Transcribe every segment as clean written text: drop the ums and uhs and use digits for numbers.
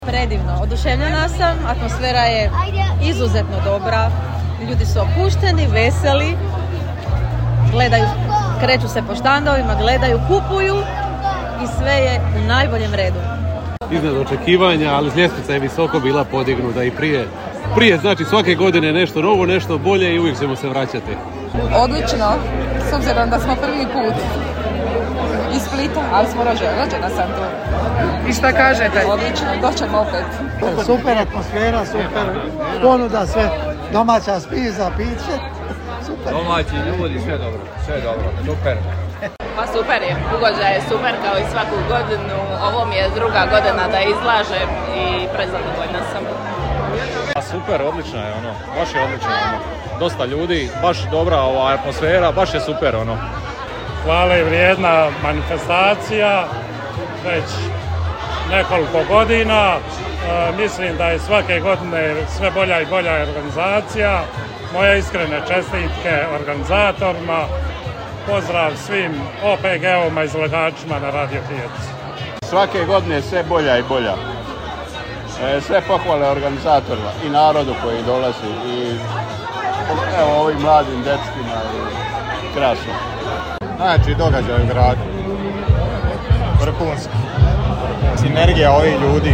Predivno, oduševljena sam, atmosfera je izuzetno dobra, ljudi su opušteni, veseli, gledaju, kreću se po štandovima, gledaju, kupuju i sve je u najboljem redu. Iznad očekivanja, ali ljestvica je visoko bila podignuta i prije, znači svake godine nešto novo, nešto bolje i uvijek ćemo se vraćati. Odlično, s obzirom da smo prvi put iz Splita, ali smo rođena sam tu. I šta kažete? Odlično, doćemo opet. Super atmosfera, super ponuda, sve domaća spiza, piće. Super. Domaći ljudi, sve dobro, super. Pa super je, ugođaj je super kao i svaku godinu. Ovo mi je druga godina da izlažem i prezadovoljna sam. Pa super, odlično je baš je odlično Dosta ljudi, baš dobra atmosfera, baš je super Hvale vrijedna manifestacija, već nekoliko godina. Mislim da je svake godine sve bolja i bolja organizacija. Moje iskrene čestitke organizatorima. Pozdrav svim OPG-ovima i izlagačima na Radio Pijaci. Svake godine sve bolja i bolja. Sve pohvale organizatorima i narodu koji dolazi i evo ovim mladim dečkima i krasno. Najjači događaj u gradu. Vrhunski. Sinergija ovih ljudi.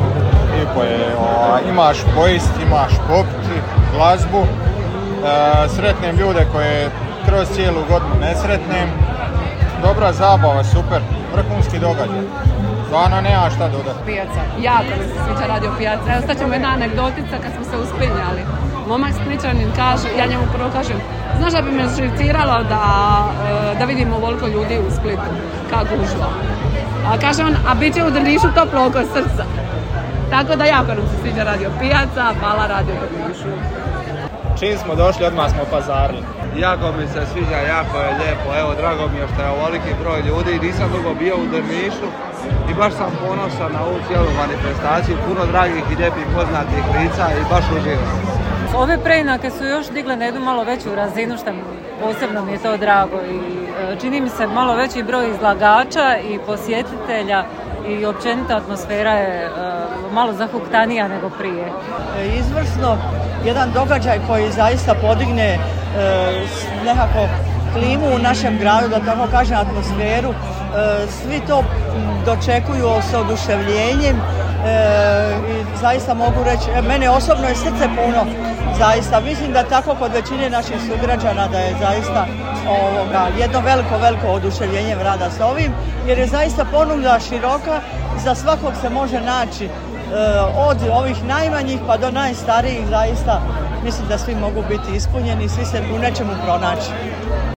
Imaš pojist, imaš popiti, glazbu. Sretnem ljude koje kroz cijelu godinu ne sretnem. Dobra zabava, super. Vrhunski događaj. Stvarno nema šta dodati. Pijaca. Jako mi se sviđa Radio Pijaca. Evo sad ćemo jedna anegdotica kad smo se uspinjali. Momak Spličanin kaže, ja njemu prvo kažem, znaš da bi me živciralo da vidimo ovoliko ljudi u Splitu, kao gužva. A kaže on, a bit će u Drnišu toplo oko srca. Tako da jako nam se sviđa Radio Pijaca, hvala Radio Drnišu. Čim smo došli, odmah smo pazarili. Jako mi se sviđa, jako je lijepo, evo drago mi je što je ovoliki broj ljudi, nisam dugo bio u Drnišu i baš sam ponosan na ovu cijelu manifestaciju, puno dragih i lijepih poznatih lica i baš uživam. Ove preinake su još digle na jednu malo veću razinu, što posebno mi je to drago i čini mi se malo veći broj izlagača i posjetitelja i općenita atmosfera je malo zahuktanija nego prije. Izvrsno, jedan događaj koji zaista podigne nekako klimu u našem gradu, da tako kažem atmosferu, svi to dočekuju s oduševljenjem i zaista mogu reći, mene osobno je srce puno, zaista mislim da tako kod većine naših sugrađana da je zaista jedno veliko oduševljenje rada s ovim, jer je zaista ponuda široka, za svakog se može naći od ovih najmanjih pa do najstarijih, zaista mislim da svi mogu biti ispunjeni, svi se u nečemu pronaći.